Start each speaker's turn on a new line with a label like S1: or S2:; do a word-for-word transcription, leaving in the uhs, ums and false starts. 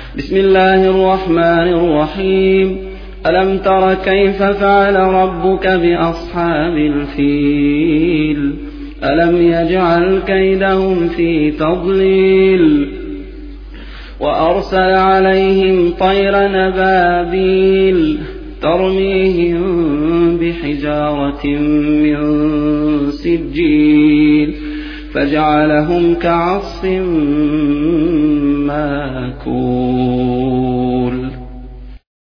S1: بسم الله الرحمن الرحيم. ألم تر كيف فعل ربك بأصحاب الفيل؟ ألم يجعل كيدهم في تضليل وأرسل عليهم طيرا أبابيل ترميهم بحجارة من سجيل فجعلهم كعصف ماكول.